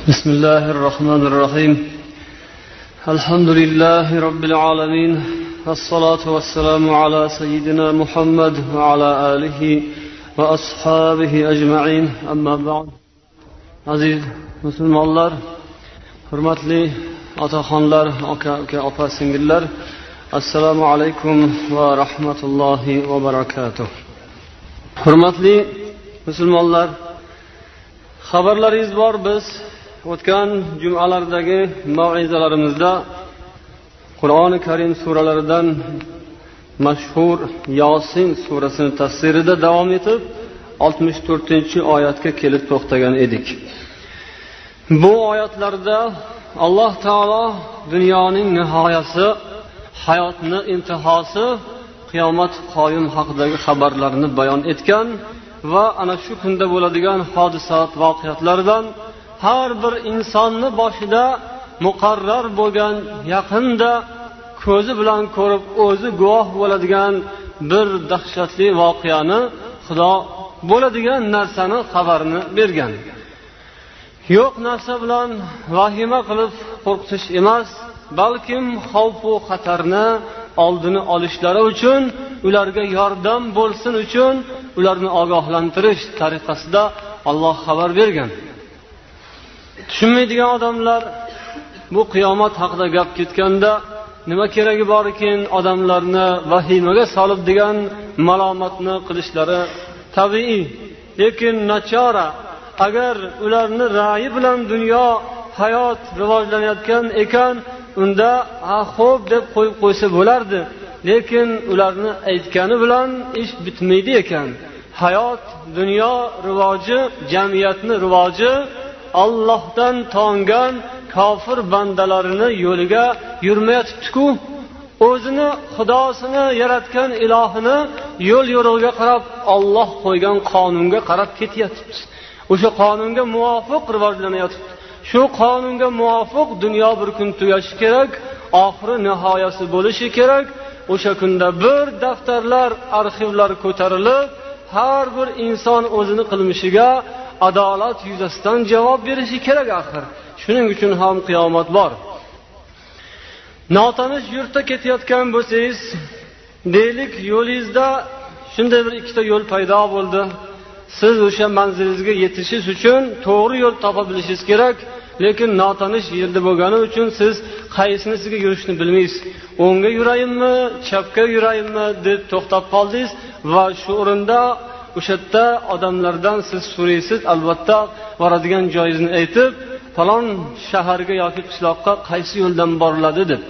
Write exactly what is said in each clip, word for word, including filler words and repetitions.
بسم الله الرحمن الرحيم الحمد لله رب العالمين والصلاة والسلام على سيدنا محمد وعلى آله وأصحابه أجمعين أما بعد عزيز مسلم الله hurmatli otaxonlar, aka uka opa singillar, assalomu alaykum va rahmatullohi va barakatuh. Hurmatli musulmonlar, xabarlaringiz bor, biz o'tgan jumalardagi mav'izalarimizda Qur'oni Karim suralaridan mashhur Yosin surasini tafsirida davom etib oltmish to'rtinchi oyatga kelib to'xtagan edik. Bu oyatlarda Alloh taolo dunyoning nihoyasi, hayotning intihosi, qiyomat qoyim haqidagi xabarlarni bayon etgan va ana shu kunda bo'ladigan hodisat, voqealardan har bir insonni boshida muqarrar bo'lgan, yaqinda ko'zi bilan ko'rib o'zi guvoh bo'ladigan bir dahshatli voqeani, Xudo bo'ladigan narsani xabarini bergan. Yo'q narsa bilan vahima qilib qo'rqitish emas, balkim xavf va xatarni oldini olishlari uchun, ularga yordam bo'lsin uchun ularni ogohlantirish tariqasida Alloh xabar bergan. Tushunmaydigan odamlar bu qiyomat haqida gap ketganda nima keragi bor ekan odamlarni vahimaga solib degan malomatni qilishlari tabiiy. Lekin nachora, agar ularni ra'yi bilan dunyo hayot rivojlanayotgan ekan, unda ha xo'p deb qo'yib qo'ysa bo'lardi. Lekin ularni aytgani bilan ish bitmaydi ekan. Hayot, dunyo rivoji, jamiyatni rivoji Allohdan tongan kofir bandalarini yo'liga yurmayotibdi-ku. O'zini Xudosini yaratgan ilohini yo'l yo'riga qarab, Alloh qo'ygan qonunga qarab ketyapti. O'sha qonunga muvofiq rivojlanayapti. Shu qonunga muvofiq dunyo bir kun tugashi kerak, oxiri nihoyasi bo'lishi kerak. O'sha kunda bir daftarlar, arxivlar ko'tarilib, har bir inson o'zini qilmishiga adolat yuzasidan javob berishi kerak axir. Shuning uchun ham qiyomat bor. Notanish yurtda ketayotgan bo'lsangiz, deylik yo'lingizda shunday bir ikkita yo'l paydo bo'ldi. Siz o'sha manzilingizga yetishingiz uchun to'g'ri yo'l topa bilishingiz kerak, lekin notanish yerda bo'lgani uchun siz qaysinisiga yurishni bilmaysiz. O'ngga yurayimmi, chapga yurayimmi deb to'xtab qoldingiz va shu o'rinda o'sha yerda odamlardan siz so'raysiz, albatta boradigan joyingizni aytib, falon shaharga yoki qishloqqa qaysi yo'ldan boriladi deb.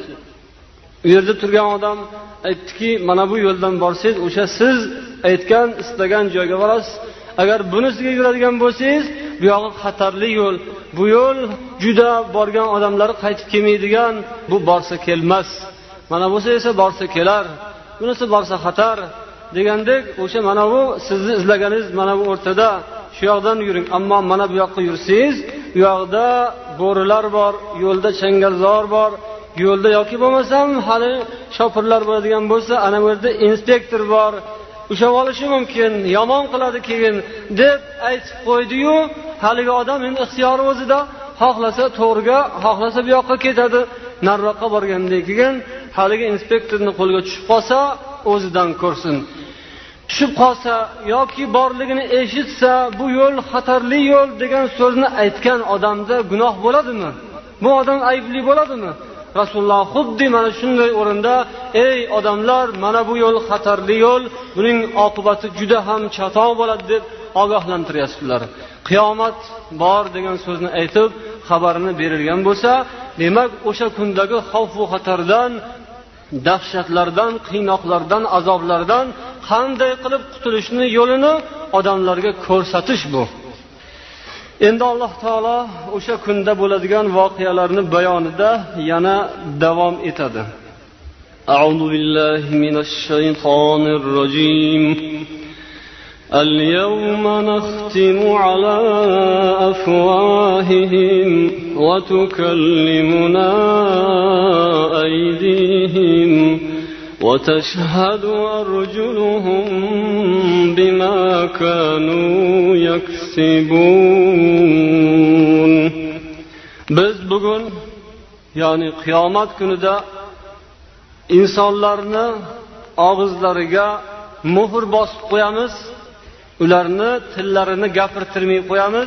U yerda turgan odam aytdiki, mana bu yo'ldan borsangiz, o'sha siz aytgan, istagan joyga borasiz. Agar bunisiga yuradigan bo'lsangiz, bu yog'i xatarli yo'l. Bu yo'l juda borgan odamlar qaytib kelmaydigan, bu borsa kelmas. Mana bo'lsa esa borsa kelar. Bunisi borsa xatar degandek, o'sha mana bu sizni izlaganingiz mana bu o'rtada, shu yoqdan yuring. Ammo mana bu yoqqa yursangiz, bu yoqda bo'rilar bor, yo'lda changalzor bor, yo'lda yoki bo'lmasam hali shopirlar bo'ladigan bo'lsa, ana bu yerda inspektor bor. O'sha olishi mumkin, yomon qiladi keyin deb aytib qo'ydi-yu, haligi odam endi ixtiyori o'zida, xohlasa to'g'riga, xohlasa bu yoqqa ketadi. Nariroqqa borgandan keyin haligi inspektorning qo'liga tushib qolsa, o'zidan ko'rsin. Tushib qolsa yoki borligini eshitsa, bu yo'l xatarli yo'l degan so'zni aytgan odamda gunoh bo'ladimi? Bu odam aybli bo'ladimi? Rasululloh xuddi mana shunday o'rinda, ey odamlar, mana bu yo'l xatarli yo'l, buning oqibati juda ham chatoq bo'ladi deb ogohlantiryaptilar. Qiyomat bor degan so'zni aytib xabarini berilgan bo'lsa, demak o'sha kundagi xavf va xatardan, dahshatlardan, qiynoqlardan, azoblardan qanday qilib qutulishni yo'lini odamlarga ko'rsatish bu. Endi Alloh taolo o'sha kunda bo'ladigan voqealarni bayonida yana davom etadi. A'udhu billahi minash shaytonir rojim. Al-yawma nakhtimu ala afwahihim wa tukallimuna aydihim وتشهد أرجلهم بما كانوا يكسبون Biz bugun, ya'ni qiyomat kunida insonlarni og'izlariga muhr bosib qo'yamiz, ularni tillarini gapirtirmay qo'yamiz,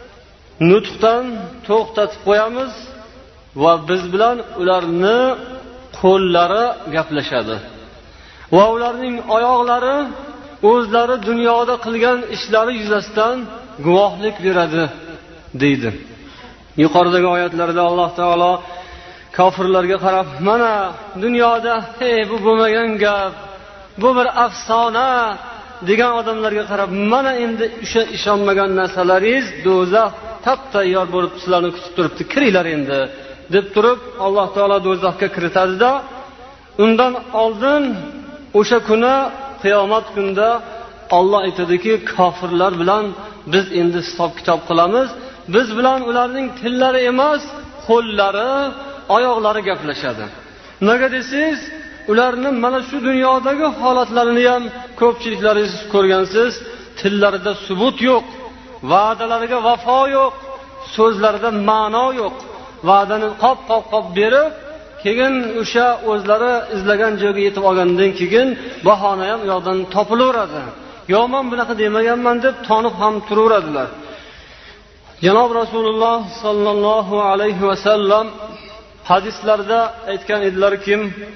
nutqdan to'xtatib qo'yamiz va biz bilan ularni qo'llari gaplashadi va ularning oyoqlari o'zlari dunyoda qilgan ishlari yuzasidan guvohlik beradi deydi. Yuqoridagi oyatlarda Alloh taolo kofirlarga qarab, mana dunyoda hey bu bo'lmagan gap, bu bir afsona degan odamlarga qarab, mana endi o'sha ishonmagan narsalaringiz do'zax tap tayyor bo'lib sizlarni kutib turibdi, kiringlar endi deb turib Alloh taolo do'zaxga kiritadi-da, undan oldin o'sha kuni qiyomat kunida Alloh aytadiki, kofirlar bilan biz endi hisob kitob qilamiz. Biz bilan ularning tillari emas, qo'llari, oyoqlari gaplashadi. Nega desangiz, ularning mana shu dunyodagi holatlarini ham ko'pchiliklaringiz ko'rgansiz. Tillarida subut yo'q, va'dalariga vafo yo'q, so'zlarida ma'no yo'q. Va'dani qop qop qop berib, keyin o'sha o'zlari izlagan joyga yetib olgandan keyin bahona ham u yoqdan topilaveradi. Yo men bunaqa demaganman deb tonib ham turaveradilar. Janob Rasululloh sallallohu alayhi va sallam hadislarda aytgan edilarki,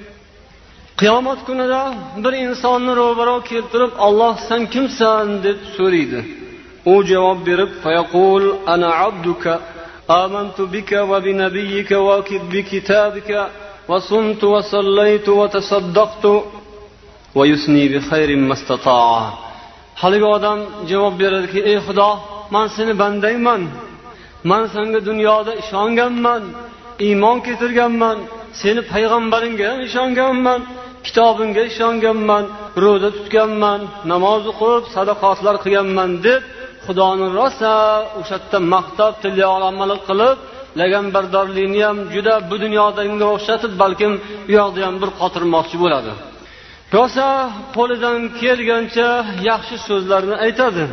qiyomat kunida bir insonni ro'baro keltirib, Alloh sen kimsan deb so'raydi. U javob berib, fayaqul ana abduka amantu bika va bi nabiyyika va bi kitabika va sumtu va sallaytu va tasaddaqtu va yusni bi khayrin mastata'a. Haligi odam javob beradiki, ey Xudo, men seni bandayman. Men senga dunyoda ishonganman, iymon keltirganman, seni payg'ambaringga ham ishonganman, kitobingga ishonganman, ro'za tutganman, namoz o'qib, sadaqotlar qilganman deb Xudoni rosa o'sha yerda maqtab, tilyolamalik qilib, laganbardorlikni ham juda bu dunyodagiga o'xshatib, balkim u yoqda ham bir qotirmoqchi bo'ladi. Rosa qo'lidan kelgancha yaxshi so'zlarni aytadi.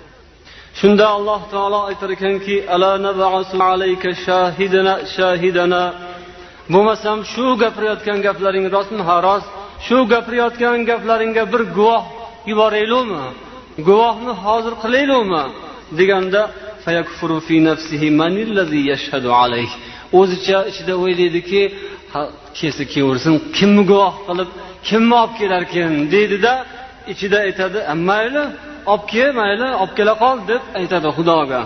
Shunda Alloh taolo aytar ekanki, ala nab'asu alayka shahidana shahidana. Bo'lmasam shu gapirayotgan gaplaring rostmi? Ha, rost. Shu gapirayotgan gaplaringga bir guvoh yuboraylikmi? Guvohni hozir qilaylikmi? Deganda fayakfuru fi nafsihi man allazi yashhadu alayh. O'zicha ichida o'ylaydiki, kelsa kelaversin, kimni guvoh qilib, kimni olib kelar ekan deydi-da, ichida aytadi, mayli, olib kel, mayli, olib kela qol deb aytadi Xudoga.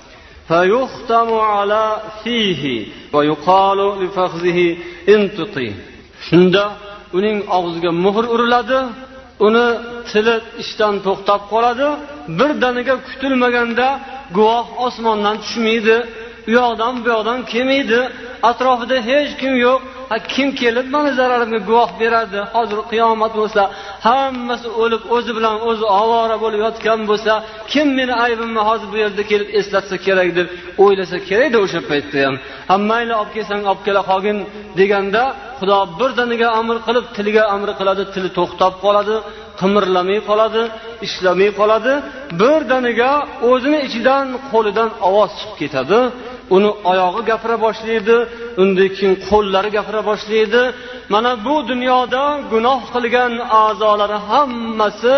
Fayuhtamu ala fihi va yuqalu li fakhzihi intiqi. Shunda uning og'ziga muhr uriladi, uni tili ishdan to'xtab qoladi. Birdaniga kutilmaganda guvoh osmondan tushmaydi, u yoqdan bu yoqdan kelmaydi, atrofida hech kim yo'q. Ha, kim kelib meni zararimga guvoh beradi? Hozir qiyomat bo'lsa, hammasi o'lib, o'zi bilan o'zi ovora bo'lib yotgan bo'lsa, kim meni aybimni hozir bu yerda kelib eslatsa kerak deb o'ylasa kerak-da o'sha paytda ham. Hammayni olib kelsang, olib kela qolgin deganda, Xudo birdaniga amr qilib, tiliga amr qiladi, tili to'xtab qoladi, qimirlamay qoladi, ishlamay qoladi. Birdaniga o'zini ichidan, qo'lidan ovoz chiqib ketadi. Uni oyog'i gapira boshlaydi, undan keyin qo'llari gapira boshlaydi. Mana bu dunyoda gunoh qilgan a'zolari hammasi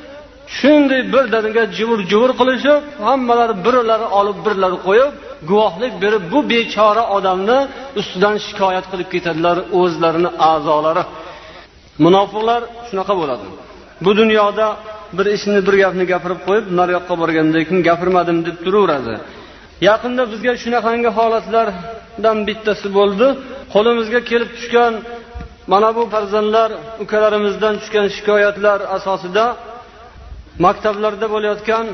shunday birdaniga jivur-jivur qilishib, hammalari birlari olib, birlari qo'yib, guvohlik berib, bu bechora odamni ustidan shikoyat qilib ketadilar o'zlarini a'zolari. Munofiqlar shunaqa bo'ladi. Bu dunyoda bir ishni, bir gapni gapirib qo'yib, nariyoqqa borgandan keyin gapirmadim deb turaveradi. Yaqinda bizga shunaqangi holatlardan bittasi bo'ldi. Qo'limizga kelib tushgan mana bu farzandlar, ukalarimizdan tushgan shikoyatlar asosida maktablarda bo'layotgan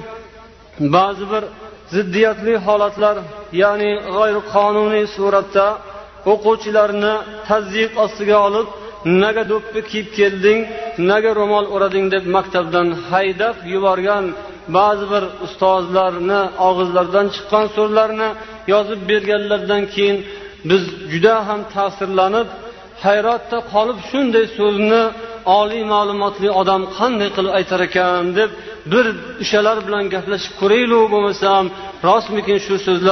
ba'zi bir ziddiyatli holatlar, ya'ni g'ayriqonuniy suratda o'quvchilarni tazyiq ostiga olib, nega do'ppi kiyib kelding, nega ro'mol o'rading deb maktabdan haydab yuborgan ba'zi bir ustozlarni og'izlaridan chiqqan so'zlarni yozib berganlardan keyin biz juda ham ta'sirlanib, hayratda qolib, shunday so'zni oliy ma'lumotli odam qanday qilib aytar ekan deb bir o'shalar bilan gaplashib ko'raylik, bo'lmasam rostmikin shu so'zlar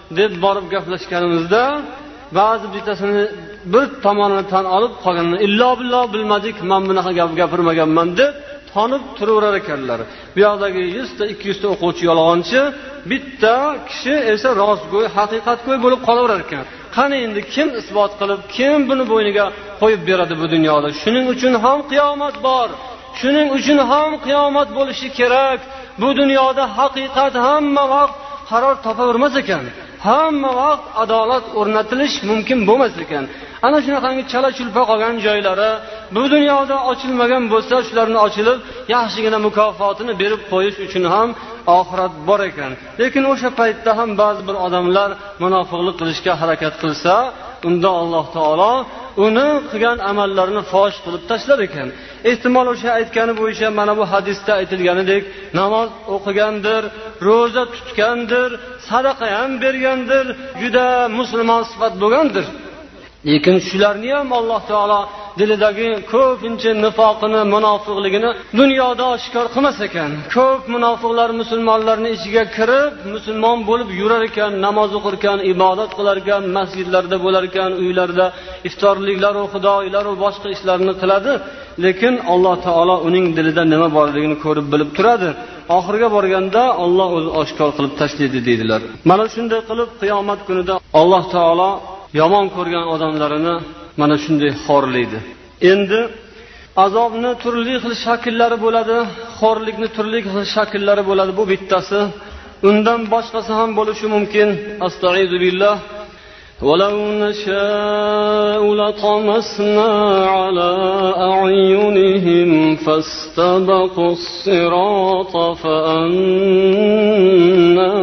deb borib gaplashganimizda ba'zi bittasini bir tomonini tan olib qolganini illo billo bilmadik, men bunaqa gap gapirmaganman deb tanib turaverar ekanlar. Bu yoqdagi yuzta ikki yuzta o'quvchi yolg'onchi, bitta kishi esa rostgo'y, haqiqatgo'y bo'lib qolaverar ekan. Qani endi kim isbot qilib, kim buni bo'yniga qo'yib beradi bu dunyoda? Shuning uchun ham qiyomat bor. Shuning uchun ham qiyomat bo'lishi kerak. Bu dunyoda haqiqat hamma vaqt qaror topavermas ekan. Hamma vaqt adolat o'rnatilish mumkin bo'lmas ekan. Ana shunaqangi chala-chulpa qolgan joylari bu dunyoda ochilmagan bo'lsa, shularni ochilib, yaxshigina mukofotini berib qo'yish uchun ham oxirat bor ekan. Lekin o'sha paytda ham ba'zi bir odamlar munofiqlik qilishga harakat qilsa, unda Alloh taolo uni qilgan amallarini fosh qilib tashlar ekan. Ehtimol o'sha aytgani bo'yicha mana bu hadisda aytilganidek namoz o'qigandir, roza tutgandir, sadaqa ham bergandir, juda musulmon sifat bo'lgandir. Lekin shularni ham Alloh taolo dilidagi ko'pincha nifoqini, munofiqligini dunyoda oshkor qilmas ekan. Ko'p munofiqlar musulmonlarning ichiga kirib, musulmon bo'lib yurar ekan, namoz o'qir ekan, ibodat qilar ekan, masjidlarda bo'lar ekan, uylarda iftorliklar va xudoylar va boshqa ishlarni qiladi. Lekin Alloh taolo uning dilida nima borligini ko'rib bilib turadi. Oxirga borganda Alloh o'zi oshkor qilib tashlaydi deydilar. Mana shunday qilib qiyomat kunida Alloh taolo yomon ko'rgan odamlarini mana shunday xorlaydi. Endi azobni turli xil shakllari bo'ladi, xorlikni turli xil shakllari bo'ladi. Bu bittasi. Undan boshqasi ham bo'lishi mumkin. Astag'izu billah. وَلَوْ نَشَاءُ لَطَمَسْنَا عَلَى أَعْيُنِهِمْ فَاسْتَبَقُوا الصِّرَاطَ فَأَنَّى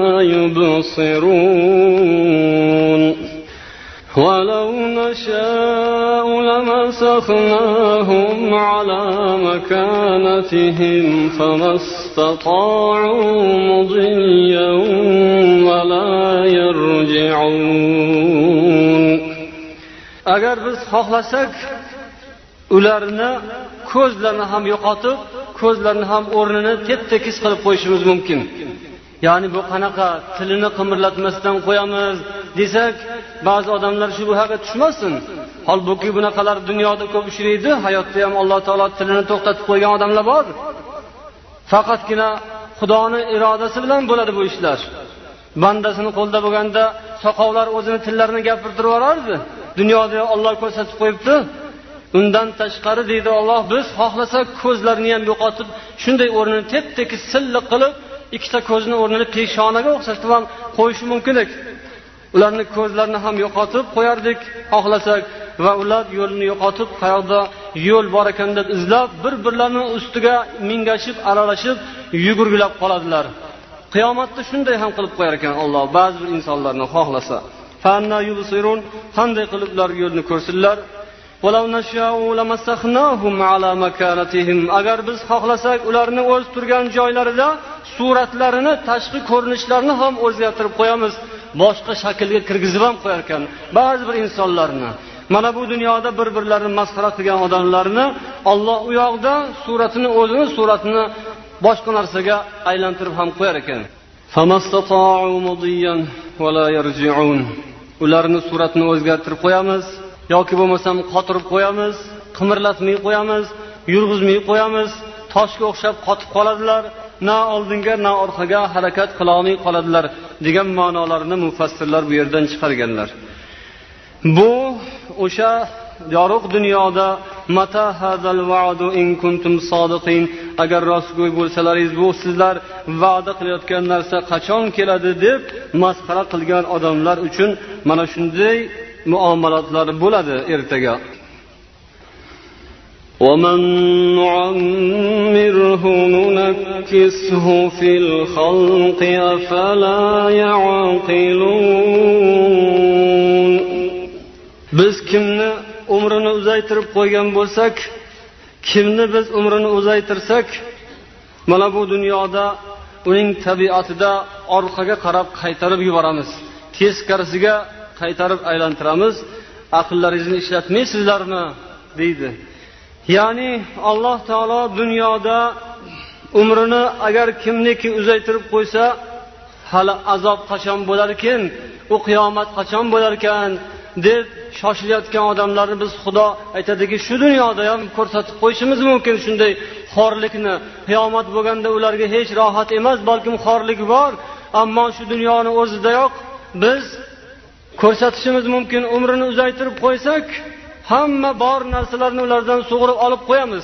يُبْصِرُونَ وَلَوْ نَشَاءُ لَمَسَخْنَاهُمْ عَلَى مَكَانَتِهِمْ فَمَا اسْتَطَاعُوا مُضِيًّا وَلَا يَرْجِعُونَ. Agar biz xohlasak, ularni ko'zlarini ham yo'qotib, ko'zlarini ham o'rnini tep-tekis qilib qo'yishimiz mumkin. Ya'ni bu qanaqa tilini qimirlatmasdan qo'yamiz desak, ba'zi odamlar shu buhaga tushmasin. Holbuki bunaqalar dunyoda ko'p uchraydi, hayotda ham Alloh taolo tilini to'xtatib qo'ygan odamlar bor. Faqatgina Xudoning irodasi bilan bo'ladi bu ishlar. Bandasini qo'lda bo'lganda soqovlar o'zini tillarini gapirtirib yuborardi. Dunyoda Alloh ko'rsatib qo'yibdi. Undan tashqari deydi Alloh, biz xohlasak ko'zlarini ham yo'qotib, shunday o'rnini tep-tekis silliq qilib, ikkita ko'zini o'rnini peshonaga o'xshatib ham qo'yishi mumkin edi. Ularning ko'zlarini ham yo'qotib qo'yardik xohlasak va ular yo'lni yo'qotib, qayoqda yo'l bor ekan deb izlab, bir-birlarining ustiga mingashib, aralashib, yugurgilab qoladilar. Qiyomatda shunday ham qilib qo'yar ekan Alloh ba'zi bir insonlarni xohlasa. Fanna yubsirun, qanday qilib ular yo'lni ko'rsinlar? وَلَوْ نَشَاءُ لَمَسَخْنَاهُمْ عَلَى مَكَانَتِهِمْ. Agar biz xohlasak, ularni o'z turgan joylarida suratlarini, tashqi ko'rinishlarini ham o'zgartirib qo'yamiz. Boshqa shaklga kirgizib ham qo'yar ekan ba'zi bir insonlarni. Mana bu dunyoda bir-birlarini masxara qilgan odamlarni Alloh u yoqda suratini, o'zini suratini boshqa narsaga aylantirib ham qo'yar ekan. فَمَسْتَطَاعُوا مُضِيًّا وَلَا يَرْجِعُونَ. Ularni suratini o'zgartirib qo'yamiz yoki bo'lmasam qotirib qo'yamiz, qimirlatmay qo'yamiz, yurg'izmay qo'yamiz, toshga o'xshab qotib qoladilar, na oldinga na orqaga harakat qila olmay qoladilar degan ma'nolarni mufassirlar bu yerdan chiqarganlar. Bu o'sha yorug' dunyoda mata hadal va'du in kuntum sodiqin, agar rostgo'y bo'lsalaringiz, bu sizlar va'da qilayotgan narsa qachon keladi deb masxara qilgan odamlar uchun mana shunday muomalatlar bo'ladi ertaga. وَمَنْ نُعَمِّرْهُ نُنَكِّسْهُ فِي الْخَلْقِ أَفَلَا يَعْقِلُونَ. Biz kimni umrini uzaytirib qo'ygan bo'lsak, kimni biz umrini uzaytirsak, mana bu dunyoda uning tabiatida orqaga qarab qaytarib yuboramiz, teskarisiga qaytarib aylantiramiz. Aqllaringizni ishlatmaysizlarmi deydi. Ya'ni Alloh taolo dunyoda umrini agar kimniki uzaytirib qo'ysa, hali azob qachon bo'lar ekan, u qiyomat qachon bo'lar ekan deb shoshilayotgan odamlarni biz Xudo aytadiki, shu dunyoda ham ko'rsatib qo'yishimiz mumkin shunday xorlikni. Qiyomat bo'lganda ularga hech rohat emas, balkim xorlik bor, ammo shu dunyoni o'zidayoq biz ko'rsatishimiz mumkin. Umrini uzaytirib qo'ysak, hamma bor narsalarni ulardan sug'urib olib qo'yamiz.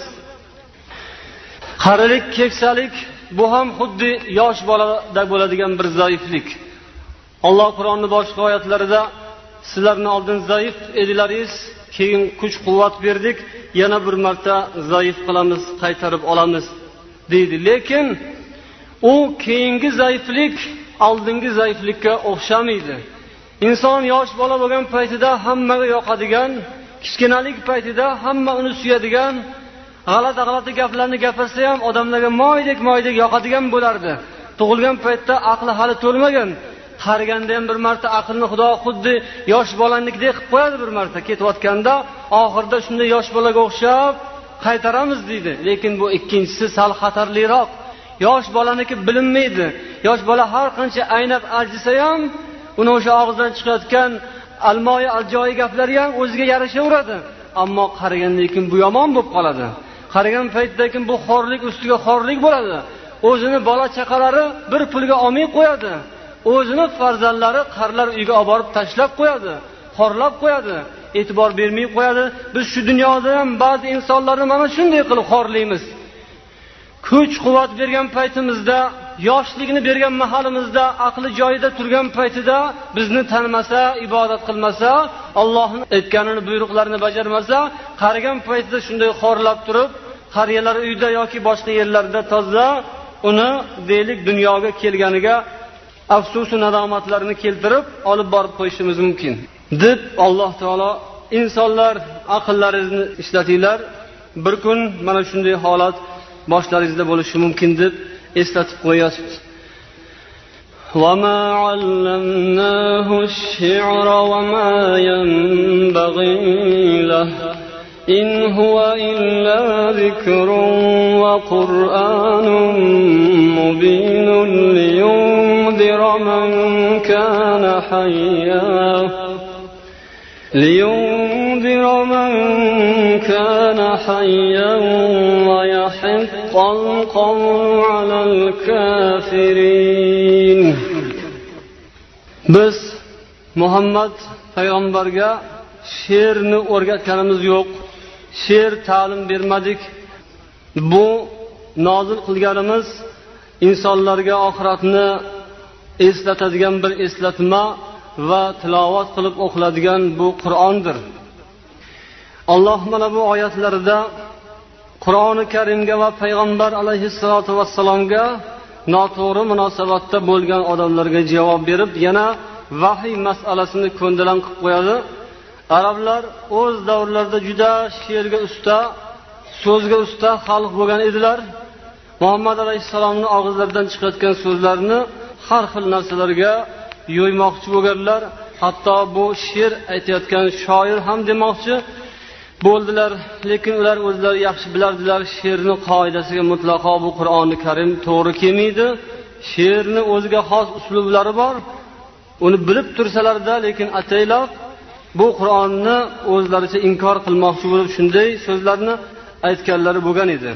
Qarilik, keksalik bu ham xuddi yosh bolada bo'ladigan bir zaiflik. Alloh Qur'onning boshqa oyatlarida sizlarning oldin zaif edilaringiz, keyin kuch-quvvat berdik, yana bir marta zaif qilamiz, qaytarib olamiz deydi. Lekin u keyingi zaiflik oldingi zaiflikka o'xshamaydi. Inson yosh bola bo'lgan paytida hammaga yoqadigan, kichkinalik paytida hamma uni suyadigan, g'alati-g'alati gaplarni gapirsa ham odamlarga moydek moydek yoqadigan bo'lardi. Tug'ilgan paytda aqli hali to'lmagan, qariganda ham bir marta aqlni Xudo xuddi yosh bolanikdek qilib qo'yadi. Bir marta ketayotganda oxirida shunday yosh bolaga o'xshab qaytaramiz deydi. Lekin bu ikkinchisi sal xatarliroq. Yosh bolaniki bilinmaydi. Yosh bola har qancha aynab ajisa ham uni o'sha og'izdan chiqayotgan almoyi aljoyi gaplari ham o'ziga yarashaveradi. Ammo qarigandan keyin bu yomon bo'lib qoladi. Qarigan paytdan keyin bu xorlik ustiga xorlik bo'ladi. O'zini bola chaqalari bir pulga olmay qo'yadi. O'zini farzandlari qarlar uyga olib borib tashlab qo'yadi, xorlab qo'yadi, e'tibor bermay qo'yadi. Biz shu dunyoda ham ba'zi insonlarni mana shunday qilib xorlaymiz. Kuch-quvvat bergan paytimizda, yoshlikni bergan mahalimizda, aqli joyida turgan paytida bizni tanimasa, ibodat qilmasa, Allohning aytganini, buyruqlarini bajarmasa, qarigan paytida shunday xorlab turib, qariyalar uyda yoki boshqa yerlarda toza uni deylik dunyoga kelganiga afsus va nadomatlarini keltirib olib borib qo'yishimiz mumkin deb Alloh taolo insonlar aqllaringizni ishlatinglar, bir kun mana shunday holat boshlaringizda bo'lishi mumkin deb eslatib qo'yasiz. Va ma allamnahu ash-shi'ra va ma yanbaghi lahu in huwa illa zikrun va qur'anun mubinun liyundira man kana hayya liyundira man kana hayyan wa yahiqqal qawlu 'alal kafirin. Biz Muhammad payg'ambarga she'rni o'rgatganimiz yo'q. She'r ta'lim bermadik. Bu nozil qilganimiz insonlarga oxiratni eslatadigan bir eslatma va tilovat qilib o'qiladigan bu Qur'ondir. Alloh mana bu oyatlarida Qur'oni Karimga va payg'ambar alayhissalatu vassalomga noto'g'ri munosabatda bo'lgan odamlarga javob berib, yana vahiy masalasini ko'ndalang qilib qo'yadi. Arablar o'z davrlarida juda she'rga usta, so'zga usta xalq bo'lgan edilar. Muhammad alayhissalomning og'izlaridan chiqayotgan so'zlarni har xil narsalarga yo'ymoqchi bo'lganlar. Hatto bu she'r aytayotgan shoir ham demoqchi bo'ldilar. Lekin ular o'zlari yaxshi bilardilar, she'rni qoidasiga mutlaqo bu Qur'oni Karim to'g'ri kelmaydi. She'rni o'ziga xos uslublari bor. Uni bilib tursalarda, lekin ataylab bu Qur'onni o'zlaricha inkor qilmoqchi bo'lib shunday so'zlarni aytganlari bo'lgan edi.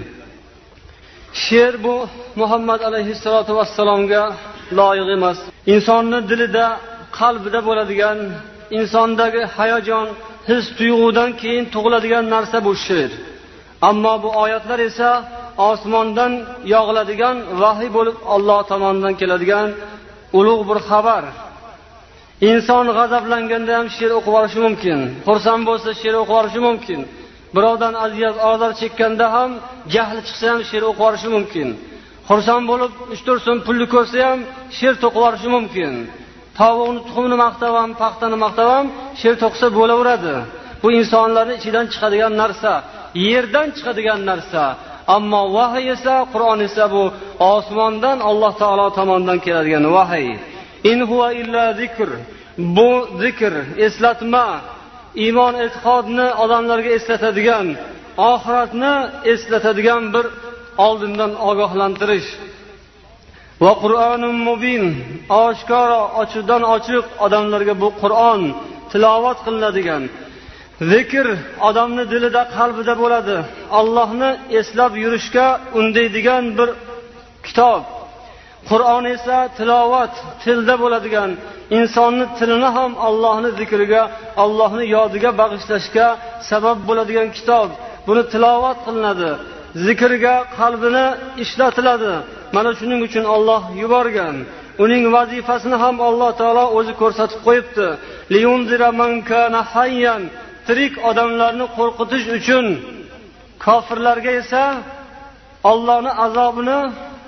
She'r bu Muhammad alayhissalatu vassalomga loyiq emas. Insonning dilida, qalbida bo'ladigan, insondagi hayajon, his tuyg'udan keyin tug'iladigan narsa bu she'r. Ammo bu oyatlar esa osmondan yog'iladigan vahiy bo'lib Alloh tomonidan keladigan ulug' bir xabar. Inson g'azablanganda ham she'r o'qib olishi mumkin. Xursand bo'lsa she'r o'qib olishi mumkin. Birovdan aziyat, ozor chekkanda ham jahli chiqsa ham she'r o'qib olishi mumkin. Xursand bo'lib uch to'rt so'm pulni ko'rsa ham she'r to'qib olishi mumkin. Tavuqni tuxumini maqtab ham, paxtani maqtab ham she'r to'qsa bo'laveradi. Bu insonlarning ichidan chiqadigan narsa, yerdan chiqadigan narsa. Ammo vahiy esa, Qur'on esa bu osmondan Alloh taolo tomonidan keladigan vahiy. In huwa illa zikr. Bu zikr, eslatma, iymon e'tiqodni odamlarga eslatadigan, oxiratni eslatadigan bir oldindan ogohlantirish. va Qur'onun mubin, oshkora, ochiqdan ochiq odamlarga bu Qur'on tilovat qilinadigan zikr odamning dilida, qalbida bo'ladi. Allohni eslab yurishga undaydigan bir kitob. Qur'on esa tilovat, tilda bo'ladigan, insonni tilini ham Allohning zikriga, Allohning yodiga bag'ishlashga sabab bo'ladigan kitob. Buni tilovat qilinadi, zikrga qalbini ishlatiladi. Mana shuning uchun Alloh yuborgan. Uning vazifasini ham Alloh taolo o'zi ko'rsatib qo'yibdi. Liyunzira man kana hayyan, tirik odamlarni qo'rqitish uchun, kofirlarga esa Allohning azobini,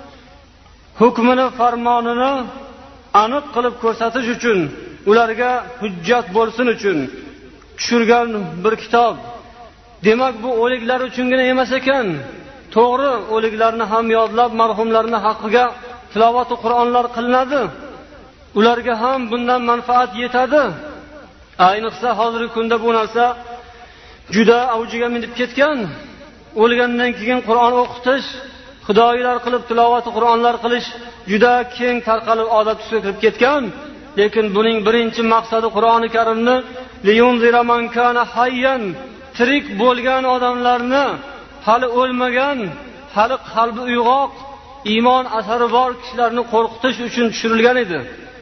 hukmini, farmonini aniq qilib ko'rsatish uchun, ularga hujjat bo'lsin uchun tushirgan bir kitob. Demak, bu o'liklar uchungina emas ekan. To'g'ri, o'liklarni ham yodlab, marhumlarning haqqiga tilovat va Qur'onlar qilinadi. Ularga ham bundan manfaat yetadi. Ayniqsa hozirgi kunda bu narsa juda avjiga minib ketgan. O'lgandan keyin Qur'on o'qitish, xudoylar qilib tilovat va Qur'onlar qilish juda keng tarqalib odat tusiga kirib ketgan. Lekin buning birinchi maqsadi Qur'oni Karimni liyunzira man kana hayyan, tirik bo'lgan odamlarni, hali o'lmagan, hali qalbi uyg'oq, iymon asari bor kishilarni qo'rqitish uchun tushirilgan edi.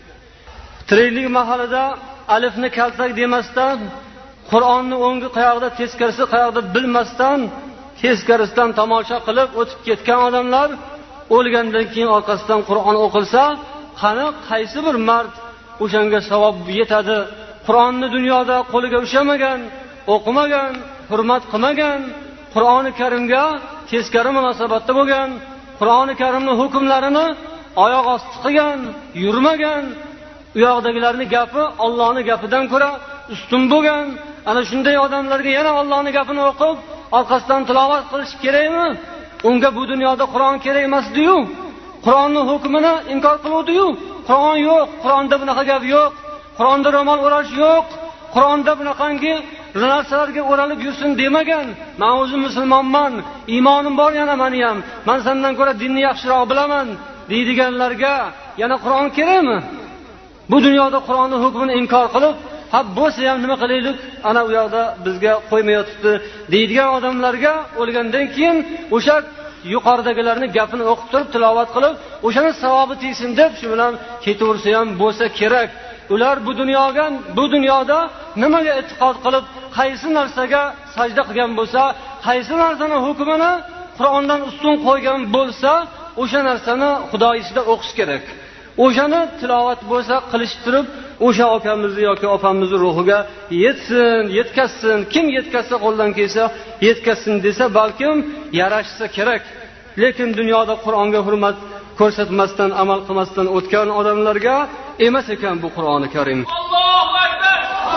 Tiriklik mahalida alifni kaltak demasdan, Qur'onni o'ngi qayoqda, teskarisi qayoqda bilmasdan, teskarisidan tomosha qilib o'tib ketgan odamlar o'lgandan keyin orqasidan Qur'on o'qilsa, qani qaysi bir mard o'shanga savob yetadi? Qur'onni dunyoda qo'liga ushamagan, o'qimagan, hurmat qilmagan, Qur'oni Karimga teskari munosabatda bo'lgan, Qur'oni Karimning hukmlarini oyoq osti qilgan, yurmagan, u yoqdagilarning gapi Allohning gapidan ko'ra ustun bo'lgan, ana shunday odamlarga yana Allohning gapini o'qib, orqasidan tilovat qilish kerakmi? Unga bu dunyoda Qur'on kerak emas-ku. Qur'onning hukmini inkor qiluvdi-yu. Qur'on yo'q, Qur'onda bunaqa gap yo'q. Qur'onda ro'mol o'rash yo'q. Qur'onda bunaqangi narsalarga o'ralib yursin demagan. Men o'zim musulmonman, iymonim bor yana meni ham. Men sendan ko'ra dinni yaxshiroq bilaman deydiganlarga yana Qur'on kerakmi? Bu dunyoda Qur'onning hukmini inkor qilib, ha bo'lsa ham nima qilaylik, ana u yoqda bizga qo'ymayotibdi deydigan odamlarga o'lgandan keyin o'sha yuqoridagilarning gapini o'qib turib, tilovat qilib, o'shani savobi tegsin deb shu bilan ketaversa ham bo'lsa kerak. Ular bu dunyoga, bu dunyoda nimaga e'tiqod qilib, qaysi narsaga sajda qilgan bo'lsa, qaysi narsaning hukmini Qur'ondan ustun qo'ygan bo'lsa, o'sha narsani Xudo ishida o'qish kerak. O'shani tilovat bo'lsa qilishtirib, o'sha akamizni yoki opamizni ruhiga yetsin, yetkazsin. Kim yetkazsa, qo'ldan kelsa yetkazsin desa, balkim yarashsa kerak. Lekin dunyoda Qur'onga hurmat ko'rsatmasdan, amal qilmasdan o'tgan odamlarga emas ekan bu Qur'oni Karim. Allohu akbar.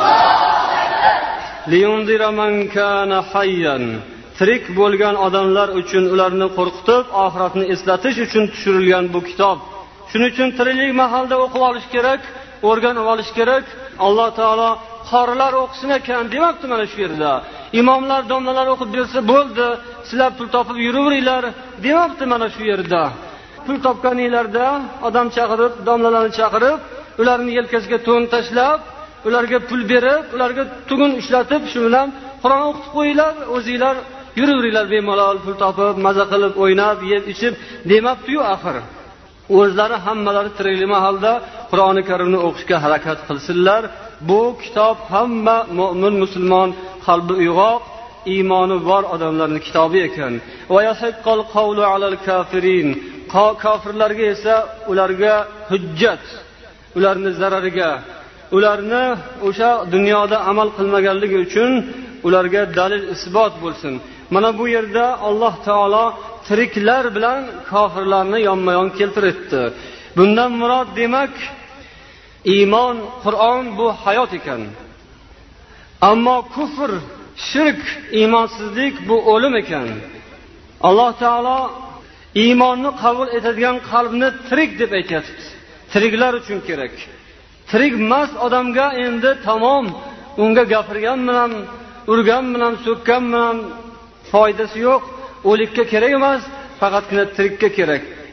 Liyunzira man kana hayyan, tirik bo'lgan odamlar uchun, ularni qo'rqitib, oxiratni eslatish uchun tushirilgan bu kitob. Shuning uchun tiriklik mahalda o'qib olish kerak, o'rganib olish kerak. Alloh taolo qorilar o'qisin ekan demoqda mana shu yerda. Imomlar, domlalar o'qib bersa bo'ldi, sizlar pul topib yuraveringlar demoqda mana shu yerda. Pul topganinglarda odam chaqirib, domlalarni chaqirib, ularni yelkasiga to'n tashlab, ularga pul berib, ularga tugun ishlatib, shu bilan Qur'on o'qitib qo'yinglar, o'zinglar yuraveringlar bemalol pul topib, maza qilib, o'ynab, yeb, ichib demabdi-yu axir. O'zlari hammalari tiriklik mahalda Qur'oni Karimni o'qishga harakat qilsinlar. Bu kitob hamma mu'min, musulmon, qalbi uyg'oq, iymoni bor odamlarning kitobi ekan. Va yahiqqal qawlu alal kafirin. Kofirlarga esa ularga hujjat, ularni zarariga, ularni o'sha dunyoda amal qilmaganligi uchun ularga dalil isbot bo'lsin. Mana bu yerda Alloh taolo tiriklar bilan kofirlarni yonma-yon keltiribdi. Bundan murod demak, iymon, Qur'on bu hayot ekan. Ammo kufr, shirk, iymonsizlik bu o'lim ekan. Alloh taolo iymonni qabul etadigan qalbni tirik deb aytayapti. Tiriklar uchun kerak. Tirik emas odamga endi tamom, unga gapirgan bilan, urgan bilan, so'kkan bilan foydasi yo'q. O'likka kerak emas, faqatgina tirikka kerak.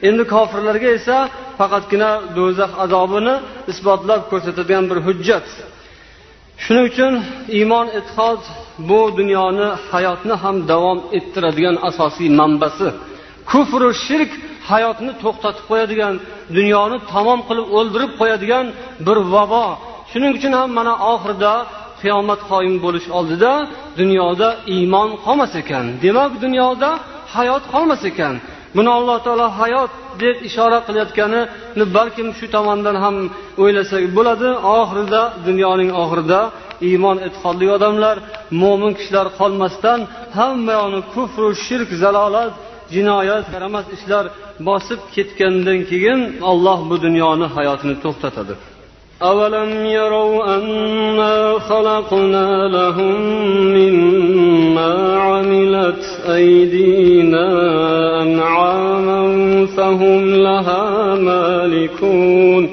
Endi kofirlarga esa faqatgina do'zax azobini isbotlab ko'rsatadigan bir hujjat. Shuning uchun iymon e'tiqod bu dunyoni, hayotni ham davom ettiradigan asosiy manbasi. Kufr va shirk hayotni to'xtatib qo'yadigan, dunyoni tamom qilib o'ldirib qo'yadigan bir vabo. Shuning uchun ham mana oxirida qiyomat qoyim bo'lish oldida dunyoda iymon qolmas ekan. Demak, dunyoda hayot qolmas ekan. Buni Alloh taolo hayot deb ishora qilayotgani balkim shu tomondan ham o'ylasak bo'ladi. Oxirida, dunyoning oxirida iymon e'tiqodli odamlar, mo'min kishilar qolmasdan hammayoni kufr, shirk, zalolat, jinoyat, yaramas ishlar bosib ketgandan keyin Alloh bu dunyoni hayotini to'xtatadi. أَوَلَمْ يَرَوْا أَنَّا خَلَقْنَا لَهُم مِّمَّا عَمِلَتْ أَيْدِينَا أَنْعَامًا فَهُمْ لَهَا مَالِكُونَ.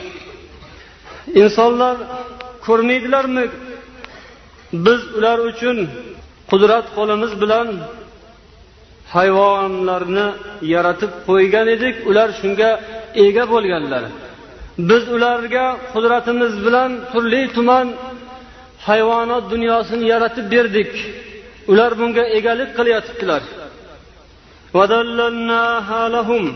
İnsanlar ko'rmaydilarmi? Biz ular uchun qudrat qo'limiz bilan hayvonlarni yaratib qo'ygan edik, ular shunga ega bo'lganlar. Biz ularga qudratimiz bilan turli tuman hayvonot dunyosini yaratib berdik. Ular bunga egalik qilyaptilar. Vadallalnaha lahum,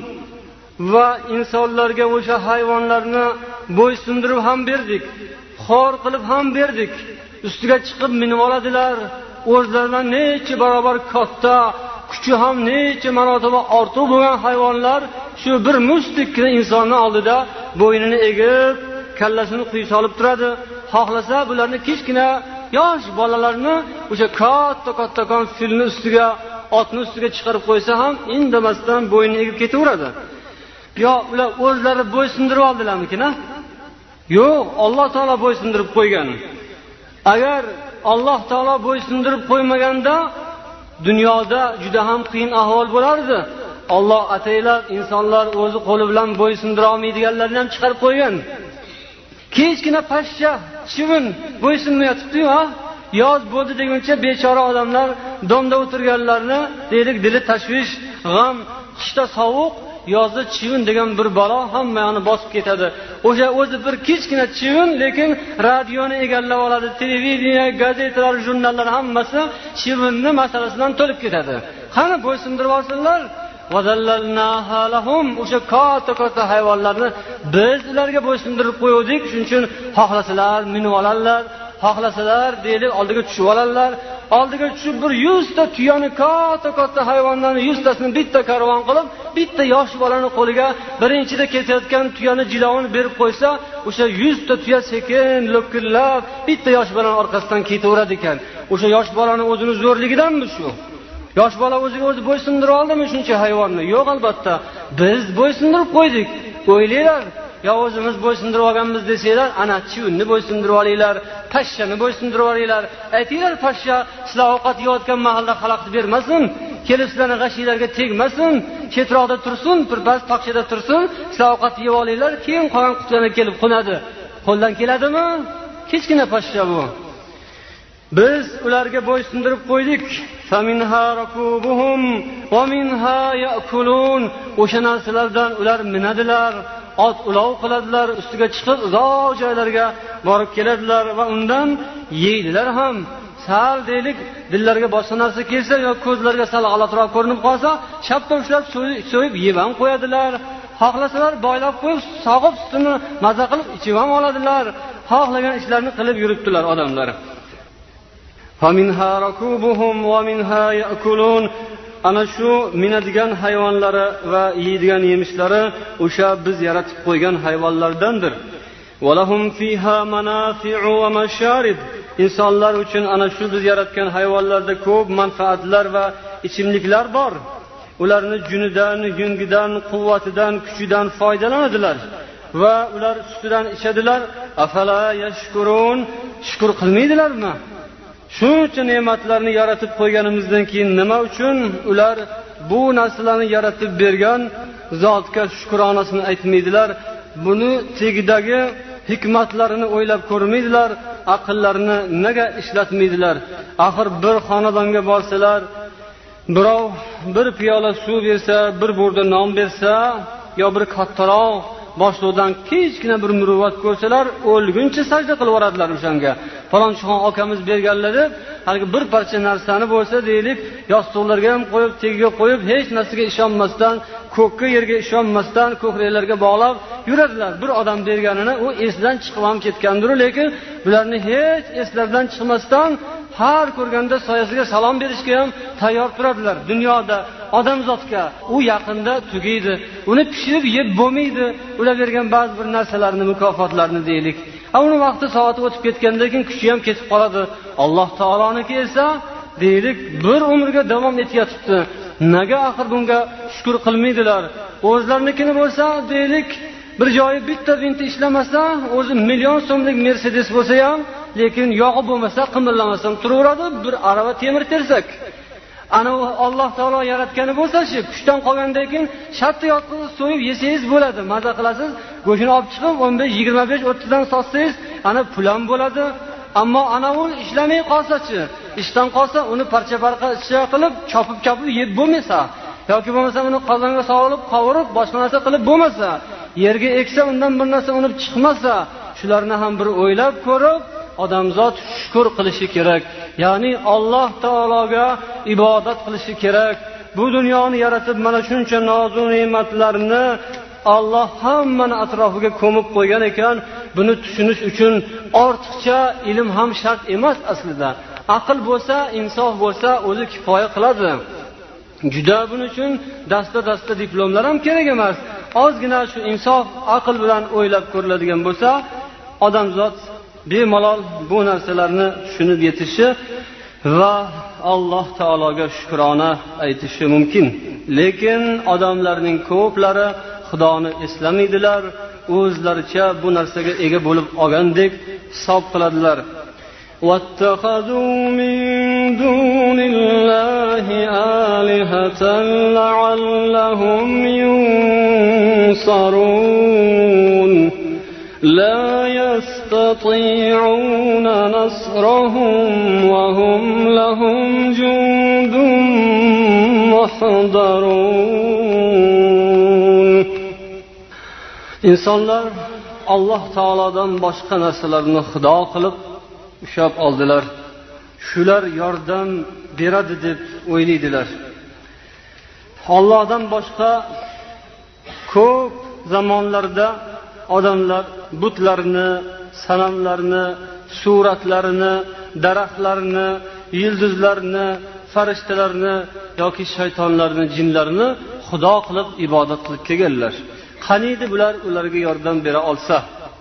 va insonlarga o'sha hayvonlarni bo'ysundirib ham berdik, xor qilib ham berdik. Ustiga chiqib minib oladilar. O'zlaridan necha barobar katta, kuchi ham necha marotaba ortiq bo'lgan hayvonlar shu bir mushtdekkina insonning oldida bo'ynini egib, kallasini quyi solib turadi. Xohlasa bularni kichkina yosh bolalarni o'sha katta kattakon filni ustiga, otni ustiga chiqarib qo'ysa ham indamasdan bo'ynini egib ketaveradi. Yo, ular o'zlari bo'ysundirib oldilarmikin-a? Yo'q, Alloh taolo bo'ysundirib qo'ygan. Agar Alloh taolo bo'ysundirib qo'ymaganda dunyoda juda ham qiyin ahvol bo'lardi. Alloh ataylab insonlar o'zi qo'li bilan bo'ysundira olmaydiganlarni ham chiqarib qo'ygan. Kichkina pashsha, chivin bo'ysunmayotibdi-yu, ha? Yoz bo'ldi deguncha bechora odamlar domda o'tirganlarni, deylik, dili tashvish, g'am, qishda sovuq, yozda chivin degan bir balo hammayoni bosib ketadi. O'sha o'zi bir kichkina chivin, lekin radioni egallab oladi, televideniya, gazetalar, jurnallar hammasi chivinni masalasidan to'lib ketadi. Qani bo'ysundirib olsinlar? Vadallalnaha lahum, o'sha katta-katta hayvonlarni biz ularga bo'ysundirib qo'ydik. Shuning uchun xohlasalar minib oladilar, xohlasalar deylik oldiga tushib oladilar. Oldiga tushib bir yuz ta tuyani, katta-katta hayvonlarni yuz tasini bitta karvon qilib, bitta yosh bolani qo'liga birinchida ketayotgan tuyani jilovini berib qo'ysa, o'sha yuz ta tuya sekin lo'killab bitta yosh bolaning orqasidan ketaveradi ekan. O'sha yosh bolaning o'zini zo'rligidanmi shu? Yosh bola o'ziga o'zi bo'ysundira oldimi shuncha hayvonni? Yo'q, albatta. Biz bo'ysundirib qo'ydik. O'ylaylar, yo o'zimiz bo'ysundirib olganmiz desanglar, ana chivinni bo'ysundirib olinglar, pashshani bo'ysundirib olinglar. Aytinglar, pashsha sizlar ovqat yeyotgan mahalda xalaqit bermasin, kelib sizlarning g'ashinglarga tegmasin, chetroqda tursin, birpas taqchada tursin, sizlar ovqat yeb olinglar, keyin qolgan qutlarga kelib qo'nadi. Qo'ldan keladimi? Kichkina pashsha bu. Biz ularga bo'ysundirib qo'ydik. Faminha rakubuhum va minha ya'kulun. O'sha narsalardan ular minadilar, ot ulov qiladilar, ustiga chiqib uzoq joylarga borib keladilar va undan yeydilar ham. Sal deylik, dillariga boshqa narsa kelsa yo ko'zlariga sal g'alatroq ko'rinib qolsa, chappa ushlab so'yib yeb ham qo'yadilar. Xohlasalar boylab qo'yib, sog'ib sutini maza qilib ichib ham oladilar. Xohlagan ishlarni qilib yuribdilar odamlar. Faminha rakubuhum va minha ya'kulun. Ana shu minadigan hayvonlari va yeydigan yemishlari o'sha biz yaratib qo'ygan hayvonlardandir. Valahum fiha manafi'u va masharib. insonlar uchun ana shu biz yaratgan hayvonlarda ko'p manfaatlar va ichimliklar bor. Ularni junidan, yungidan, quvvatidan, kuchidan foydalanadilar va ular sutidan ichadilar. Afala yashkurun, shukr qilmaydilarmi? Shuncha ne'matlarni yaratib qo'yganimizdan keyin nima uchun ular bu narsalarni yaratib bergan zotga shukronasini aytmaydilar? Buni tegidagi hikmatlarini o'ylab ko'rmaydilar, aqllarini nega ishlatmaydilar? Axir bir xonadonga borsalar, birov bir piyola suv bersa, bir burda non bersa, yo bir kattaroq boshliqdan kichkina bir muruvvat ko'rsalar, o'lguncha sajda qilib yuboradilar o'shanga. Falonchixon akamiz berganlar deb, haligi bir parcha narsani bo'lsa deylik, yostiqlarga ham qo'yib, tegiga qo'yib, hech narsaga ishonmasdan, ko'kka yerga ishonmasdan, ko'kraklarga bog'lab yuradilar. Bir odam berganini u esdan chiqib ham ketgandir, lekin bularni hech eslaridan chiqmasdan har ko'rganda soyasiga salom berishga ham tayyor turadilar. Dunyoda odamzodga u yaqinda tugaydi, uni pishirib yeb bo'lmaydi. Ular bergan ba'zi bir narsalarni, mukofotlarni deylik. Ha, uni vaqti soati o'tib ketgandan keyin kuchi ham ketib qoladi. Alloh taoloniki esa deylik bir umrga davom etyapti. Nega axir bunga shukr qilmaydilar? O'zlarinikini bo'lsa deylik bir joyi bitta vinti ishlamasa, o'zi million so'mlik Mercedes bo'lsa ham, lekin yog'i bo'lmasa, qimirlamasam turaveradi, bir arava temir tersak. Ana Alloh taolo yaratgani bo'lsa-chi, kuchdan qolgandan keyin shartta yotqizib so'yib yesangiz bo'ladi, maza qilasiz. Go'shini olib chiqib o'n besh, yigirma besh, o'ttiz dan sotsangiz, ana pul ham bo'ladi. Ammo ana u ishlamay qolsa-chi, ishdan qolsa uni parcha-parcha qilib, chopib-chopib yeb bo'lmasa, yoki bo'lmasa uni qozonga solib, qovurib, boshqa narsa qilib bo'lmasa, yerga eksa undan bir narsa unib chiqmasa, shularni ham bir o'ylab ko'rib, odamzod shukr qilishi kerak. Ya'ni Alloh taologa ibodat qilishi kerak. Bu dunyoni yaratib mana shuncha nozu ne'matlarni Alloh hammani atrofiga ko'mib qo'ygan ekan, buni tushunish uchun ortiqcha ilm ham shart emas aslida. Aql bo'lsa, insof bo'lsa, o'zi kifoya qiladi. Juda buning uchun dasta-dasta diplomlar ham kerak emas. Ozgina shu insof, aql bilan o'ylab ko'riladigan bo'lsa, odamzod bemalol bu narsalarni tushunib yetishi va Alloh taologa shukrona aytishi mumkin. Lekin odamlarning ko'plari Xudoni eslamaydilar, o'zlaricha bu narsaga ega bo'lib olgandek hisob qiladilar. وَاتَّخَذُوا مِن دُونِ اللَّهِ آلِهَةً لَعَلَّهُمْ يُنصَرُونَ لَا يَسْتَطِيعُونَ نَصْرَهُمْ وَهُمْ لَهُمْ جُندٌ مُحْضَرُونَ. İnsanlar Alloh taolodan boshqa narsalarni xudo qilib ushlab oldilar. Shular yordam beradi deb o'ylaydilar. Allohdan boshqa ko'p zamonlarda odamlar butlarni, sanamlarni, suratlarini, daraxtlarni, yulduzlarni, farishtalarni yoki shaytonlarni, jinlarni xudo qilib ibodat qilib kelganlar. Qaniydi bular ularga yordam bera olsa?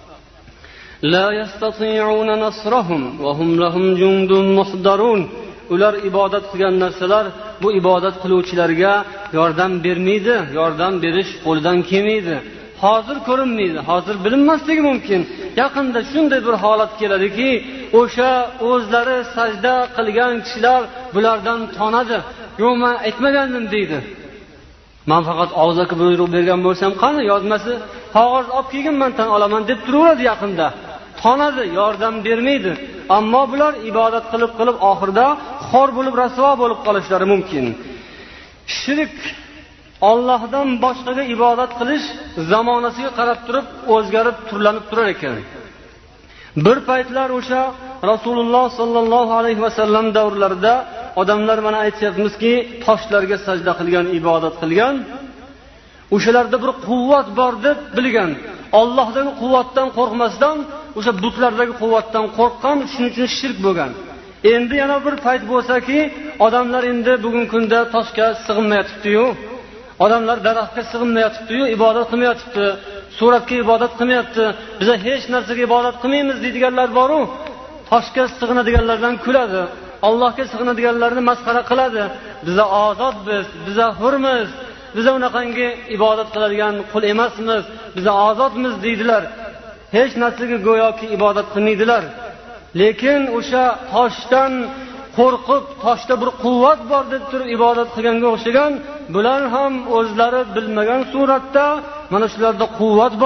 La yastati'una nasrahum wa hum lahum jundun muhdarun. Ular ibodat qilgan narsalar bu ibodat qiluvchilarga yordam bermaydi, yordam berish qo'lidan kelmaydi. Hozir ko'rinmaydi, hozir bilinmasligi mumkin. Yaqinda shunday bir holat keladiki, o'sha o'zlari sajda qilgan kishilar bulardan tonadi. Yo'q, men aytmagandim deydi. Men faqat og'zaki buyruq bergan bo'lsam, qani yozmasi, qog'oz olib kelgin, men tan olaman deb turaveradi yaqinda. Tonadi, yordam bermaydi. Ammo bular ibodat qilib qilib oxirida xor bo'lib, rasvo bo'lib qolishlari mumkin. Shirk, Allohdan boshqaga ibodat qilish zamonasiga qarab turib o'zgarib turlanib turar ekan. Bir paytlar o'sha Rasululloh sollallohu alayhi vasallam davrlarida odamlar mana aytyapmizki, toshlarga sajda qilgan, ibodat qilgan. O'shalarda bir quvvat bor deb bilgan. Allohdagi quvvatdan qo'rqmasdan, o'sha butlardagi quvvatdan qo'rqqan, shuning uchun shirk bo'lgan. Endi yana bir payt bo'lsa-ki, odamlar endi bugungi kunda toshga sig'inmayotibdi-yu, odamlar daraxtga sig'inmayotibdi-yu, ibodat qilmayotibdi, suratga ibodat qilmayapti. Biz hech narsaga ibodat qilmaymiz deydiganlar bor-ku, toshga sig'inadiganlardan kuladi, Allohga sig'inadiganlarni masxara qiladi. Biz ozodmiz, biz hurmiz, biz unaqangi ibodat qiladigan qul emasmiz, biz ozodmiz deydilar. Hech narsaga go'yoki ibodat qilmaydilar. Lekin o'sha toshdan qo'rqib, toshda bir quvvat bor deb turib ibodat qilganga o'xshagan, bular ham o'zlari bilmagan suratda mana shularda quvvat bor,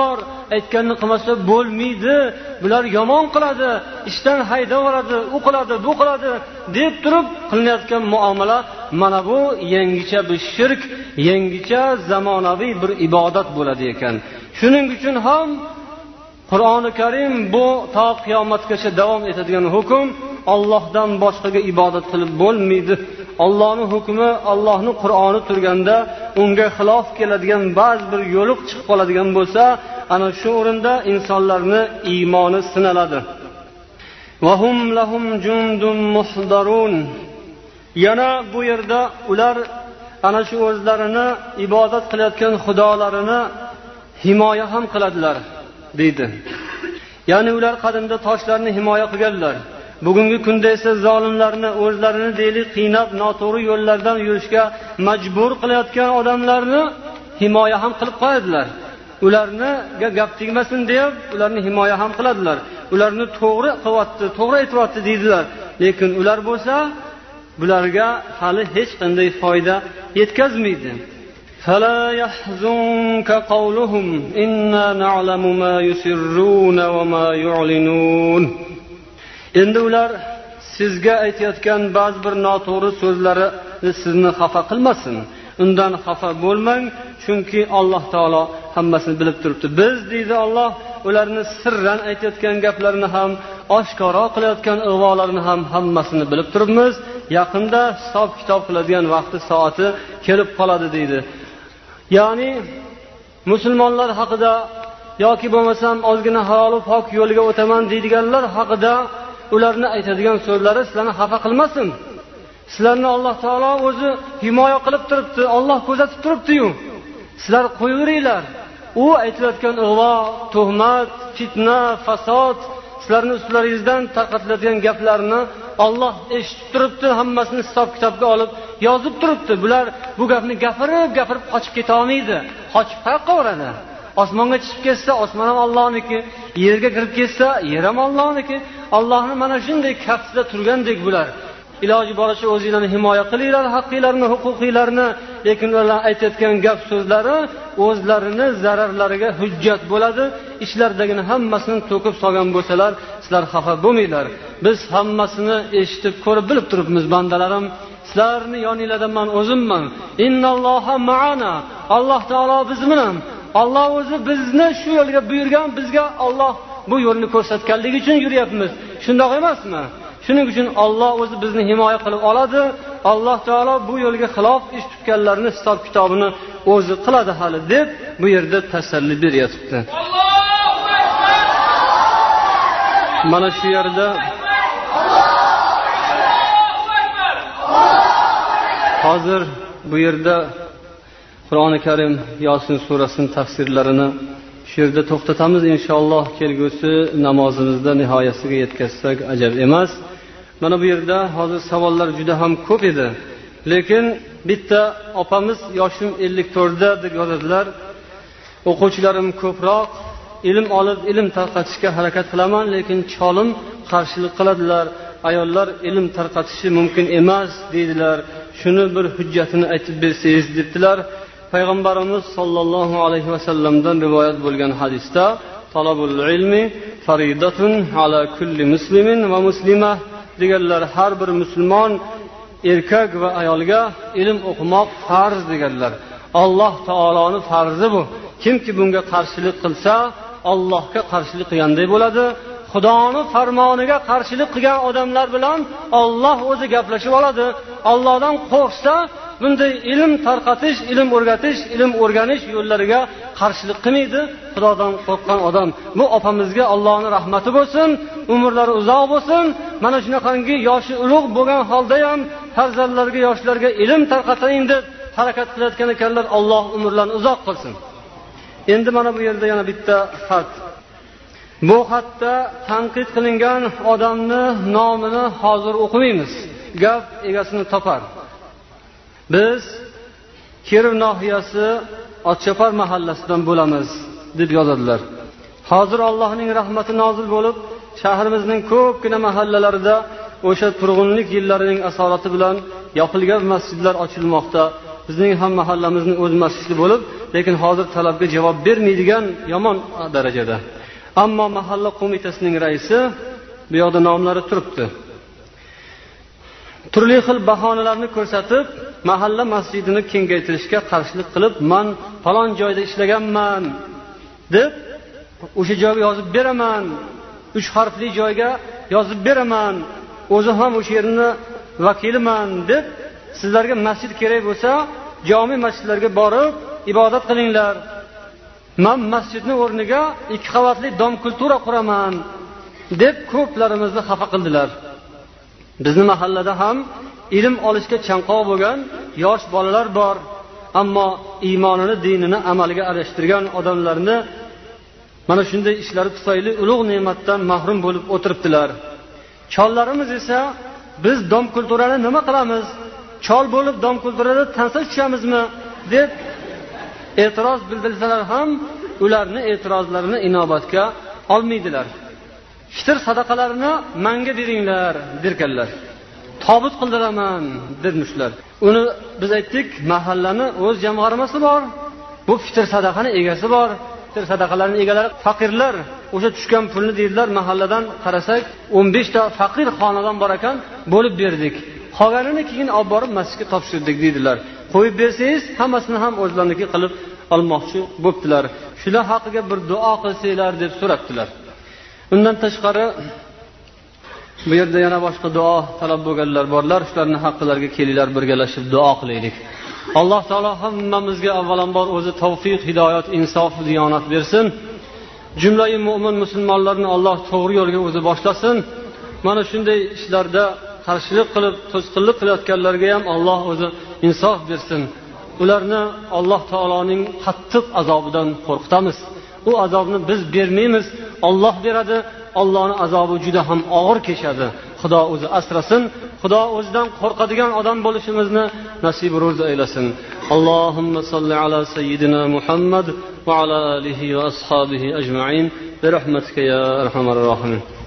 aytganini qilmasa bo'lmaydi, bular yomon qiladi, ishdan haydab yuboradi, u qiladi, bu qiladi deb turib qilinayotgan muomala mana bu yangicha bir shirk, yangicha zamonaviy bir ibodat bo'ladi ekan. Shuning uchun ham Qur'oni Karim bu to qiyomatgacha davom etadigan hukm, Allohdan boshqaga ibodat qilib bo'lmaydi. Allohning hukmi, Allohning Qur'oni turganda unga xilof keladigan ba'zi bir yo'liq chiqib qoladigan bo'lsa, ana shu o'rinda insonlarning iymoni sinaladi. Va hum lahum jundun muhdarun. Yana bu yerda ular ana shu o'zlarini ibodat qilayotgan xudolarini himoya ham qiladilar deydi. Ya'ni ular qadimda toshlarni himoya qilganlar. Bugungi kunda esa zolimlarni o'zlarini deylik qiynab, noto'g'ri yo'llardan yurishga majbur qilayotgan odamlarni himoya ham qilib qo'yadilar. Ularni gap tegmasin deb, ularni himoya ham qiladilar. Ularni to'g'ri qilyapti, to'g'ri aytyapti deydilar. Lekin ular bo'lsa, bularga hali hech qanday foyda yetkazmaydi. فلا يحزنك قولهم إنا نعلم ما يسرون وما يعلنون. Endi ular sizga aytayotgan ba'zi bir noto'g'ri so'zlari sizni xafa qilmasin. Undan xafa bo'lmang, chunki Alloh taolo hammasini bilib turibdi. Biz deydi Alloh, ularni sirran aytayotgan gaplarini ham, oshkora qilayotgan ig'volarini ham hammasini bilib turibmiz. Yaqinda hisob kitob qiladigan vaqti soati kelib qoladi deydi. Ya'ni musulmonlar haqida yoki bo'lmasam ozgina halol va pok yo'liga o'taman deydiganlar haqida ularni aytadigan so'zlari sizlarni xafa qilmasin. Sizlarni Alloh taolo o'zi himoya qilib turibdi, Alloh kuzatib turibdi-yu. Sizlar qo'yaveringlar. U aytilayotgan ig'vo, tuhmat, fitna, fasod, sizlarning ustlaringizdan tarqatiladigan gaplarni Alloh eshitib turibdi, hammasini hisob kitobga olib yozib turibdi. Bular bu gapni gapirib, gapirib qochib keta olmaydi. Qochib qayoqqa boradi? Osmonga chiqib ketsa, osmon ham Allohniki, yerga kirib ketsa, yer ham Allohniki. Allohning mana shunday kaftida turgandek bular. Iloji boricha o'zinglarni himoya qilinglar, haqqinglarni, huquqinglarni, lekin ular aytayotgan gap so'zlari o'zlarini zararlariga hujjat bo'ladi. Ishlaridagini hammasini to'kib solgan bo'lsalar, sizlar xafa bo'lmanglar. Biz hammasini eshitib, ko'rib, bilib turibmiz, bandalarim. Sizlarni yoningizdan men o'zimman. Innalloha ma'ana. Alloh taolo biz bilan. Alloh o'zi bizni shu yo'lga buyurgan, bizga Alloh bu yo'lni ko'rsatganligi uchun yuryapmiz. Shundoq emasmi? Shuning uchun Alloh o'zi bizni himoya qilib oladi. Alloh taolo bu yo'lga xilof ish tutganlarni hisob kitobini o'zi qiladi hali deb bu yerda tasalli beryapti. Mana shu yerda hozir bu yerda Qur'oni Karim Yosin surasining tafsirlarini shu yerda to'xtatamiz inshaalloh. Kelgusi namozimizda nihoyasiga yetkazsak ajab emas. Mana bu yerda hozir savollar juda ham ko'p edi. Lekin bitta opamiz yoshim ellik to'rtda deb yozadilar. O'quvchilarim ko'proq ilm olib, ilm tarqatishga harakat qilaman, lekin cholim qarshilik qiladilar. Ayollar ilm tarqatishi mumkin emas deydilar. Shuni bir hujjatini aytib bersangiz debdilar. Payg'ambarimiz sollallohu alayhi vasallamdan rivoyat bo'lgan hadisda talabul ilmi faridatun ala kulli muslimin va muslima deganlar. Har bir musulmon erkak va ayolga ilm o'qimoq farz deganlar. Alloh taoloning farzi bu. Kimki bunga qarshilik qilsa, Allohga qarshilik qilganday bo'ladi. Xudoning farmoniga qarshilik qilgan odamlar bilan Alloh o'zi gaplashib oladi. Allohdan qo'rqsa, bunday ilm tarqatish, ilm o'rgatish, ilm o'rganish yo'llariga qarshilik qilmaydi. Xudodan qo'rqqan odam. Bu opamizga Allohning rahmati bo'lsin, umrlari uzoq bo'lsin. Mana shunaqangi yoshi ulug' bo'lgan holda ham farzandlarga, yoshlarga ilm tarqatayim deb harakat qilayotgan ekanlar. Alloh umrlarini uzoq qilsin. Endi mana bu yerda yana bitta xat. Bu xatda tanqid qilingan odamni nomini hozir o'qimaymiz. Gap egasini topar. Biz Kirov nohiyasi Otchopar mahallasidan bo'lamiz deb yozadilar. Hozir Allohning rahmati nozil bo'lib, shahrimizning ko'pgina mahallalarida o'sha turg'unlik yillarining asorati bilan yopilgan masjidlar ochilmoqda. bizning ham mahallamizning o'z masjidi bo'lib, lekin hozir talabga javob bermaydigan yomon darajada. Ammo mahalla qo'mitasining raisi bu yoqda nomlari turibdi. Turli xil bahonalarni ko'rsatib, mahalla masjidini kengaytirishga qarshilik qilib, "Men falon joyda ishlaganman" deb o'sha joyga yozib beraman, uch harfli joyga yozib beraman, o'zi ham o'sha yerni vakiliman deb sizlarga masjid kerak bo'lsa, jami masjidlarga borib ibodat qilinglar. Men masjidning o'rniga ikki qavatli dom kultura quraman deb ko'plarimizni xafa qildilar. Bizning mahallada ham ilm olishga chanqoq bo'lgan yosh bolalar bor, ammo iymonini, dinini amalga aralashtirgan odamlarni mana shunday ishlari tufayli ulug' ne'matdan mahrum bo'lib o'tiribdilar. Chollarimiz esa biz dom kulturani nima qilamiz? Chol bo'lib dom kulturada tansa tushamizmi deb e'tiroz bildirsalar ham ularni e'tirozlarini inobatga olmaydilar. Fitr sadaqalarini menga beringlar derkanlar. Tobut qildiraman demişlar. Uni biz aytdik, mahallani o'z jamg'armasi bor. Bu fitr sadaqani egasi bor. Fitr sadaqalarining egalari faqirlar. O'sha tushgan pulni deydilar, mahalladan qarasak o'n besh ta faqir xonadon bor ekan, bo'lib berdik. Qolganini keyin olib borib masjidga topshirdik deydilar. Qo'yib bersangiz, hammasini ham o'zlariniki qilib olmoqchi bo'ptilar. Shular haqiga bir duo qilsanglar deb so'rabdilar. Undan tashqari bu yerda yana boshqa duo talab bo'lganlar borlar. Shularning haqqilariga kelinglar, birgalashib duo qilaylik. Alloh taolo hammamizga avvalambor o'zi tavfiq, hidoyat, insof, diyonat bersin. Jumlayi mu'min musulmonlarni Alloh to'g'ri yo'lga o'zi boshlasin. Mana shunday ishlarda qarshilik qilib, to'sqinlik qilayotganlarga ham Alloh o'zi insof bersin. Ularni Alloh taoloning qattiq azobidan qo'rqitamiz. U azobni biz bermaymiz, Alloh beradi. Allohning azobi juda ham og'ir kechadi. Xudo o'zi asrasin. Xudo o'zidan qo'rqadigan odam bo'lishimizni nasib ro'z aylasin. Allohumma salli ala sayyidina Muhammad va ala alihi va ashabihi ajma'in bi rahmatika ya arhamar rohimin.